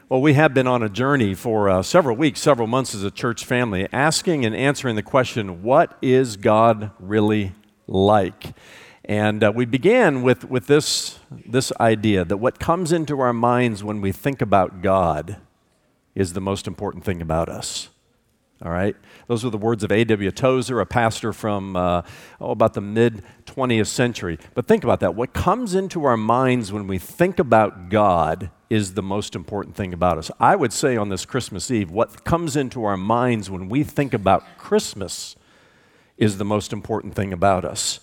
Well, we have been on a journey for several weeks, several months as a church family, asking and answering the question, what is God really like? And we began with this idea that what comes into our minds when we think about God is the most important thing about us. All right? Those were the words of A.W. Tozer, a pastor from about the mid-20th century. But think about that. What comes into our minds when we think about God is the most important thing about us. I would say on this Christmas Eve, what comes into our minds when we think about Christmas is the most important thing about us.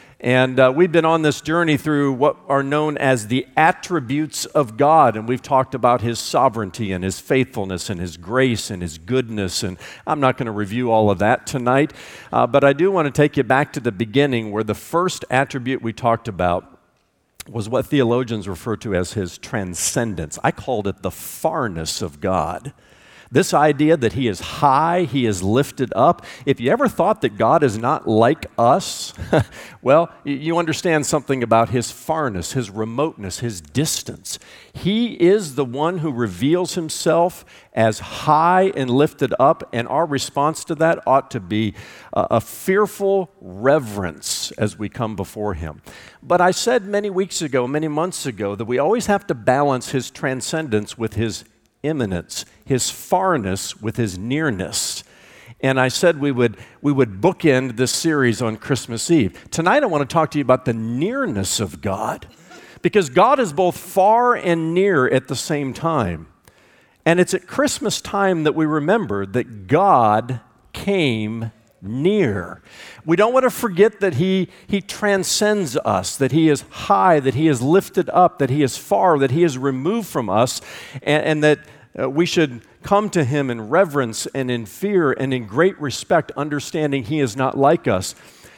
And we've been on this journey through what are known as the attributes of God, and we've talked about His sovereignty and His faithfulness and His grace and His goodness, and I'm not going to review all of that tonight, but I do want to take you back to the beginning where the first attribute we talked about was what theologians refer to as His transcendence. I called it the farness of God. This idea that He is high, He is lifted up. If you ever thought that God is not like us, well, you understand something about His farness, His remoteness, His distance. He is the one who reveals Himself as high and lifted up, and our response to that ought to be a fearful reverence as we come before Him. But I said many weeks ago, many months ago, that we always have to balance His transcendence with His immanence, His farness with His nearness. And I said we would bookend this series on Christmas Eve. Tonight I want to talk to you about the nearness of God, because God is both far and near at the same time. And it's at Christmas time that we remember that God came near. We don't want to forget that He transcends us, that He is high, that He is lifted up, that He is far, that He is removed from us, and that we should come to Him in reverence and in fear and in great respect, understanding He is not like us.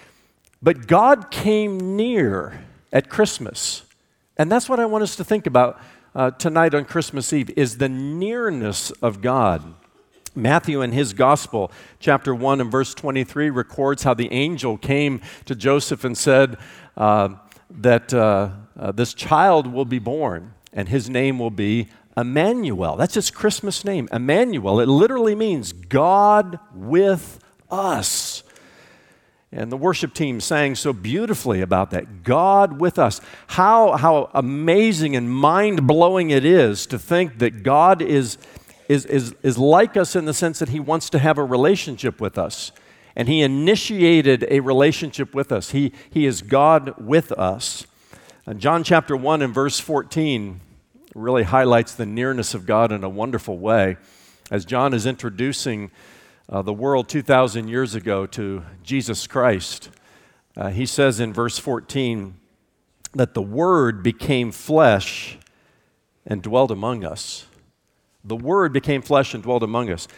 But God came near at Christmas. And that's what I want us to think about tonight on Christmas Eve, is the nearness of God. Matthew in his gospel, chapter 1 and verse 23, records how the angel came to Joseph and said that this child will be born, and his name will be Emmanuel. That's his Christmas name, Emmanuel. It literally means God with us. And the worship team sang so beautifully about that, God with us. How amazing and mind-blowing it is to think that God is like us in the sense that He wants to have a relationship with us. And He initiated a relationship with us. He is God with us. John chapter 1 and verse 14 really highlights the nearness of God in a wonderful way. As John is introducing the world 2,000 years ago to Jesus Christ, he says in verse 14 that the Word became flesh and dwelt among us. The Word became flesh and dwelt among us.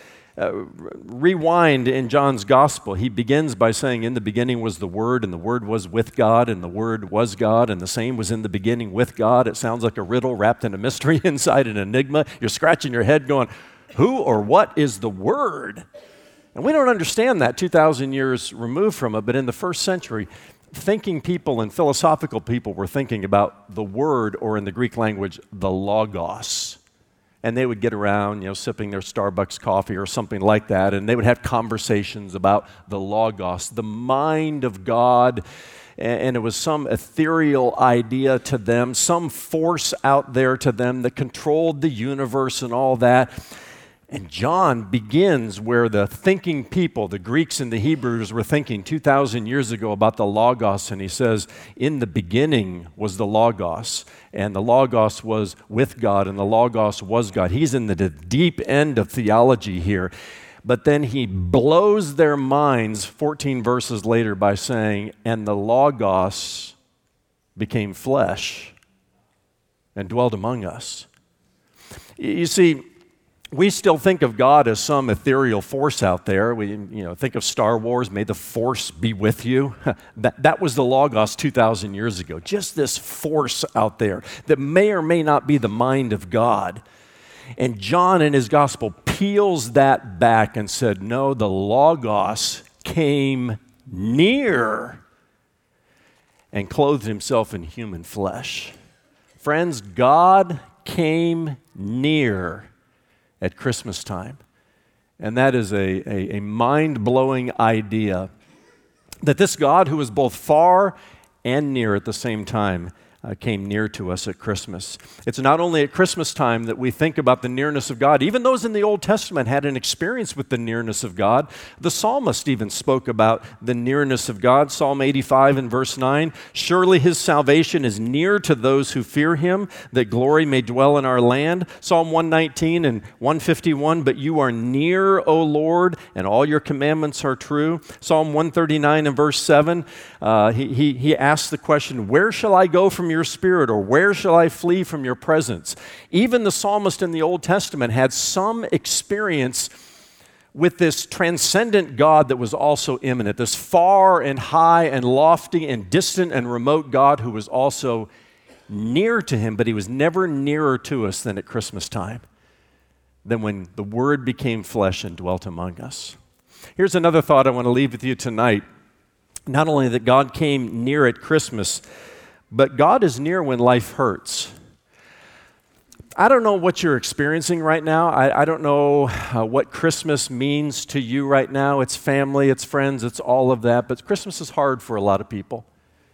Rewind in John's gospel. He begins by saying, in the beginning was the Word, and the Word was with God, and the Word was God, and the same was in the beginning with God. It sounds like a riddle wrapped in a mystery inside an enigma. You're scratching your head going, who or what is the Word? And we don't understand that 2,000 years removed from it, but in the first century, thinking people and philosophical people were thinking about the Word, or in the Greek language, the Logos. And they would get around, sipping their Starbucks coffee or something like that, and they would have conversations about the Logos, the mind of God, and it was some ethereal idea to them, some force out there to them that controlled the universe and all that. And John begins where the thinking people, the Greeks and the Hebrews, were thinking 2,000 years ago about the Logos, and he says, in the beginning was the Logos, and the Logos was with God, and the Logos was God. He's in the deep end of theology here, but then he blows their minds 14 verses later by saying, and the Logos became flesh and dwelt among us. You see, we still think of God as some ethereal force out there. We, think of Star Wars, may the Force be with you. That was the Logos 2,000 years ago. Just this force out there that may or may not be the mind of God. And John in his gospel peels that back and said, no, the Logos came near and clothed Himself in human flesh. Friends, God came near at Christmas time. And that is a mind-blowing idea that this God who is both far and near at the same time came near to us at Christmas. It's not only at Christmas time that we think about the nearness of God. Even those in the Old Testament had an experience with the nearness of God. The psalmist even spoke about the nearness of God. Psalm 85 and verse 9, surely his salvation is near to those who fear him, that glory may dwell in our land. Psalm 119 and 151, but you are near, O Lord, and all your commandments are true. Psalm 139 and verse 7, he asks the question, where shall I go from your spirit, or where shall I flee from your presence? Even the psalmist in the Old Testament had some experience with this transcendent God that was also immanent, this far and high and lofty and distant and remote God who was also near to him, but he was never nearer to us than at Christmas time, than when the Word became flesh and dwelt among us. Here's another thought I want to leave with you tonight. Not only that God came near at Christmas, but God is near when life hurts. I don't know what you're experiencing right now. I don't know what Christmas means to you right now. It's family, it's friends, it's all of that. But Christmas is hard for a lot of people.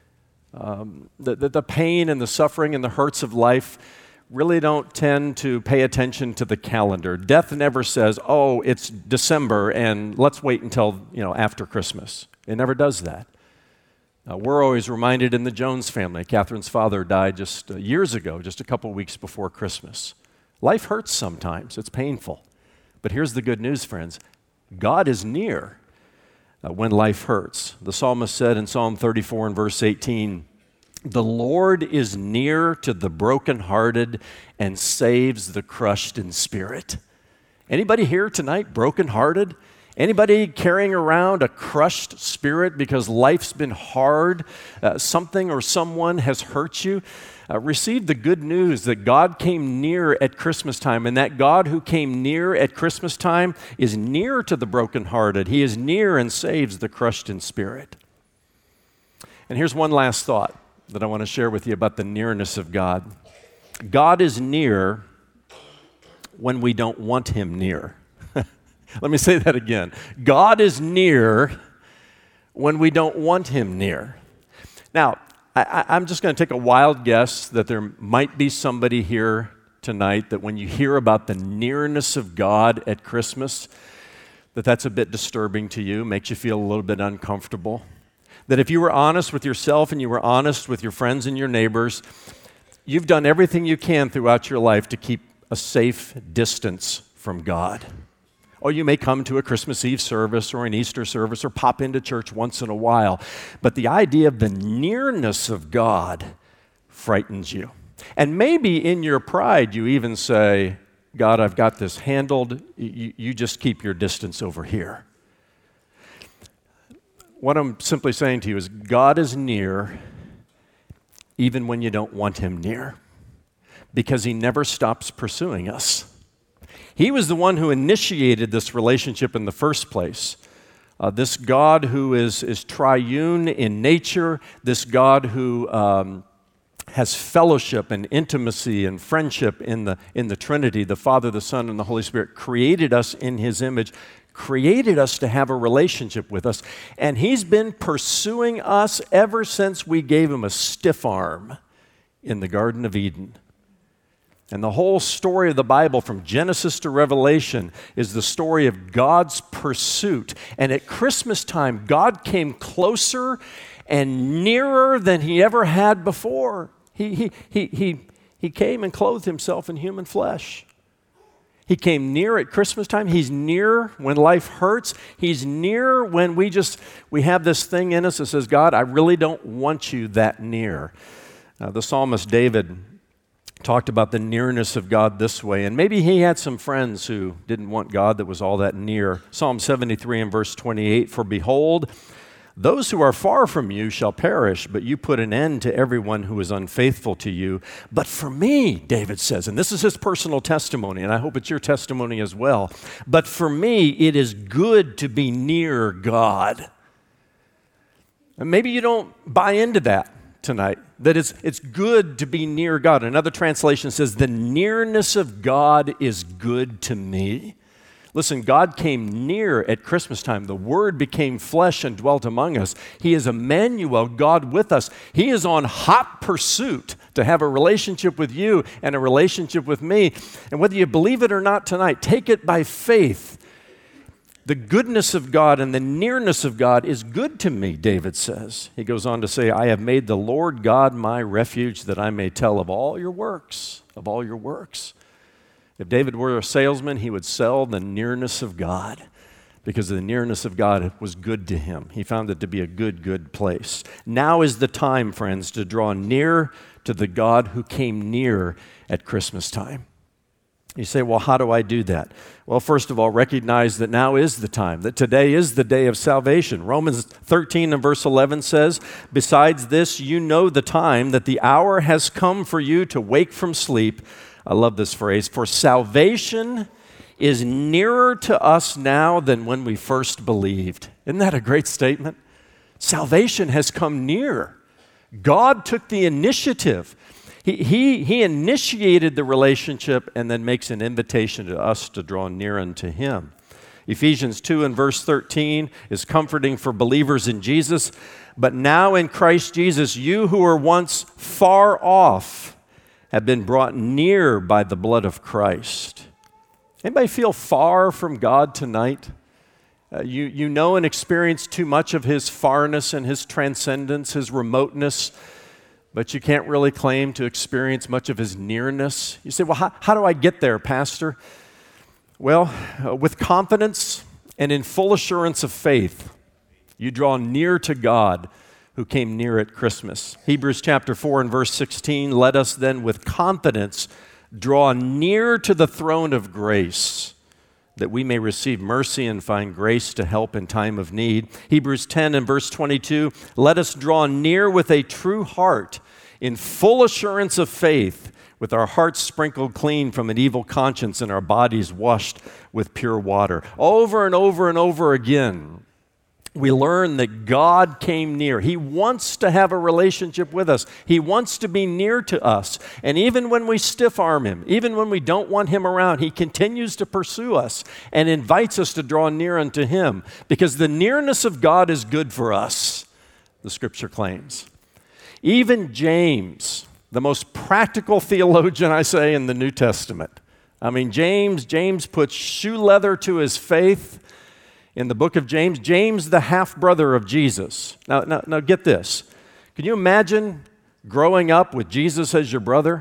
The pain and the suffering and the hurts of life really don't tend to pay attention to the calendar. Death never says, oh, it's December and let's wait until after Christmas. It never does that. We're always reminded in the Jones family, Catherine's father died just years ago, just a couple weeks before Christmas. Life hurts sometimes. It's painful. But here's the good news, friends. God is near when life hurts. The psalmist said in Psalm 34 and verse 18, the Lord is near to the brokenhearted and saves the crushed in spirit. Anybody here tonight brokenhearted? Anybody carrying around a crushed spirit because life's been hard, something or someone has hurt you? Receive the good news that God came near at Christmas time, and that God who came near at Christmas time is near to the brokenhearted. He is near and saves the crushed in spirit. And here's one last thought that I want to share with you about the nearness of God. God is near when we don't want him near. Let me say that again. God is near when we don't want him near. Now, I'm just going to take a wild guess that there might be somebody here tonight that when you hear about the nearness of God at Christmas, that's a bit disturbing to you, makes you feel a little bit uncomfortable. That if you were honest with yourself and you were honest with your friends and your neighbors, you've done everything you can throughout your life to keep a safe distance from God. Or you may come to a Christmas Eve service or an Easter service or pop into church once in a while. But the idea of the nearness of God frightens you. And maybe in your pride you even say, God, I've got this handled. You just keep your distance over here. What I'm simply saying to you is God is near even when you don't want him near, because he never stops pursuing us. He was the one who initiated this relationship in the first place. This God who is triune in nature, this God who has fellowship and intimacy and friendship in the Trinity, the Father, the Son, and the Holy Spirit, created us in his image, created us to have a relationship with us, and he's been pursuing us ever since we gave him a stiff arm in the Garden of Eden. And the whole story of the Bible, from Genesis to Revelation, is the story of God's pursuit. And at Christmas time, God came closer and nearer than he ever had before. He came and clothed himself in human flesh. He came near at Christmas time. He's near when life hurts. He's near when we have this thing in us that says, God, I really don't want you that near. The psalmist David talked about the nearness of God this way, and maybe he had some friends who didn't want God that was all that near. Psalm 73 and verse 28, for behold, those who are far from you shall perish, but you put an end to everyone who is unfaithful to you. But for me, David says, and this is his personal testimony, and I hope it's your testimony as well, but for me, it is good to be near God. And maybe you don't buy into that tonight. that it's good to be near God. Another translation says, the nearness of God is good to me. Listen, God came near at Christmas time. The Word became flesh and dwelt among us. He is Emmanuel, God with us. He is on hot pursuit to have a relationship with you and a relationship with me. And whether you believe it or not tonight, take it by faith. The goodness of God and the nearness of God is good to me, David says. He goes on to say, I have made the Lord God my refuge, that I may tell of all your works, of all your works. If David were a salesman, he would sell the nearness of God, because the nearness of God was good to him. He found it to be a good place. Now is the time, friends, to draw near to the God who came near at Christmas time. You say, well, how do I do that? Well, first of all, recognize that now is the time, that today is the day of salvation. Romans 13 and verse 11 says, besides this, you know the time, that the hour has come for you to wake from sleep. I love this phrase, for salvation is nearer to us now than when we first believed. Isn't that a great statement? Salvation has come near. God took the initiative. He initiated the relationship and then makes an invitation to us to draw near unto Him. Ephesians 2 and verse 13 is comforting for believers in Jesus. But now in Christ Jesus, you who were once far off have been brought near by the blood of Christ. Anybody feel far from God tonight? You know and experience too much of His farness and His transcendence, His remoteness, but you can't really claim to experience much of His nearness. You say, well, how do I get there, Pastor? Well, with confidence and in full assurance of faith, you draw near to God who came near at Christmas. Hebrews chapter 4 and verse 16, let us then with confidence draw near to the throne of grace, that we may receive mercy and find grace to help in time of need. Hebrews 10 and verse 22, let us draw near with a true heart in full assurance of faith, with our hearts sprinkled clean from an evil conscience and our bodies washed with pure water. Over and over and over again, we learn that God came near. He wants to have a relationship with us. He wants to be near to us. And even when we stiff-arm Him, even when we don't want Him around, He continues to pursue us and invites us to draw near unto Him, because the nearness of God is good for us, the Scripture claims. Even James, the most practical theologian, I say, in the New Testament. I mean, James puts shoe leather to his faith in the book of James. James, the half-brother of Jesus. Now get this. Can you imagine growing up with Jesus as your brother?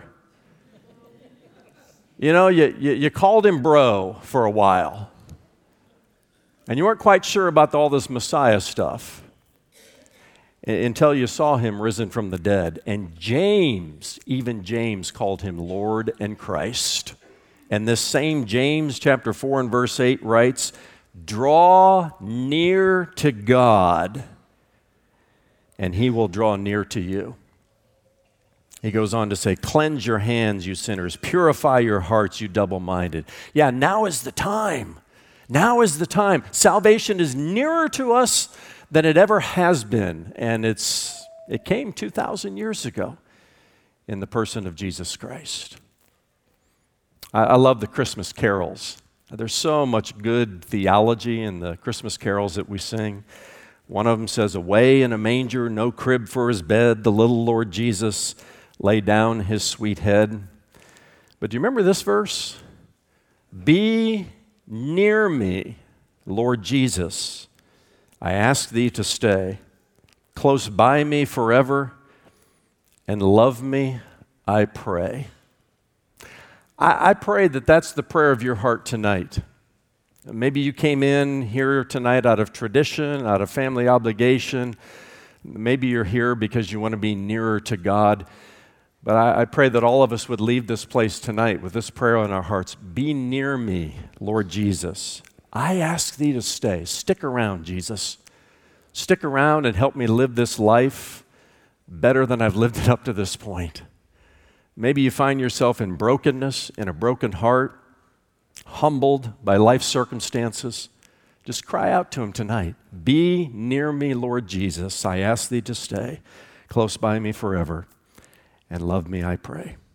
You know, you called him bro for a while, and you weren't quite sure about all this Messiah stuff until you saw him risen from the dead. And James, even James, called him Lord and Christ. And this same James, chapter 4 and verse 8, writes, draw near to God, and He will draw near to you. He goes on to say, cleanse your hands, you sinners. Purify your hearts, you double-minded. Yeah, now is the time. Now is the time. Salvation is nearer to us than it ever has been, and it came 2,000 years ago in the person of Jesus Christ. I love the Christmas carols. There's so much good theology in the Christmas carols that we sing. One of them says, away in a manger, no crib for His bed, the little Lord Jesus lay down His sweet head. But do you remember this verse? Be near me, Lord Jesus. I ask Thee to stay close by me forever, and love me, I pray. I pray that that's the prayer of your heart tonight. Maybe you came in here tonight out of tradition, out of family obligation. Maybe you're here because you want to be nearer to God. But I pray that all of us would leave this place tonight with this prayer in our hearts. Be near me, Lord Jesus. I ask Thee to stay. Stick around, Jesus. Stick around and help me live this life better than I've lived it up to this point. Maybe you find yourself in brokenness, in a broken heart, humbled by life circumstances. Just cry out to Him tonight. Be near me, Lord Jesus. I ask Thee to stay close by me forever. and love me, I pray.